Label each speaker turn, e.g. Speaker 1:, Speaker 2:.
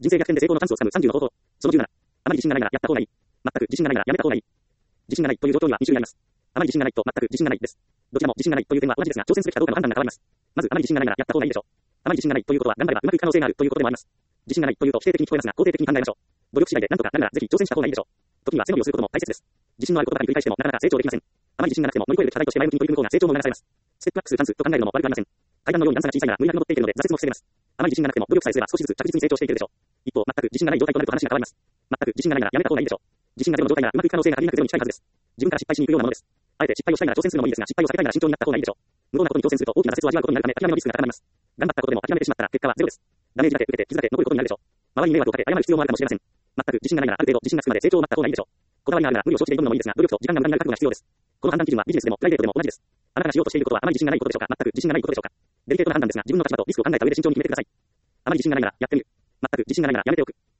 Speaker 1: 人生逆転で成功のチャンスをつかむ30の方法。その17。あまり自信がないならやった方がいい。全く自信がないならやめた方がいい。自信がないという状況には2種類あります。あまり自信がないと全く自信がないです。どちらも自信がないという点は同じですが、挑戦すべきかどうかの判断が変わります。まず、あまり自信がないならやった方がいいでしょう。あまり自信がないということは頑張ればうまくいく可能性があるということでもあります。自信がないというと否定的に聞こえますが、肯定的に考えましょう。努力次第で何とかなるならぜひ挑戦した方がいいでしょう。時には背伸びをすることも大切です。自信のあることばかり繰り返してもなかなか成長できません。あまり自信がなくても乗り越える課題として前向きに取り組む方が成長も促されます。ステップアップするチャンスと考えるのも悪くありません。階段のように段差が小さいなら無理やり登っていけるので挫折も防げます。あまり自信がなくても努力さえすれば少しずつ着実に成長していけるでしょう。一方、全く自信がない状態となると話が変わります。全く自信がないならやめた方がいいでしょう。自信がゼロの状態ならうまくいく可能性が限りなくゼロに近いはずです。自分から失敗しに行くようなものです。あえて失敗をしたいなら挑戦するのもいいですが、失敗を避けたいなら慎重になった方がいいでしょう。無謀なことに挑戦すると大きな挫折を味わうことになるため諦めのリスクが高まります。頑張ったことでも諦めてしまったら結果はゼロです。ダメージだけ受けて傷だけ残ることになるでしょう。周りに迷惑をかけ謝る必要もあるかもしれません。全く自信がないならある程度自信がつくまで成長を待った方がいいでしょう。こだわりがあるなら無理を承知で挑むのもいいですが、努力と時間が無駄になる覚悟が必要です。この判断基準はビジネスでもプライベートでも同じです。あなたがしようとしていることはあまり自信がないことでしょうか、全く自信がないことでしょうか。デリケートな判断ですが、自分の立場とリスクを考えた上で慎重に決めてください。あまり自信がないならやってみる。全く自信がないならやめておく。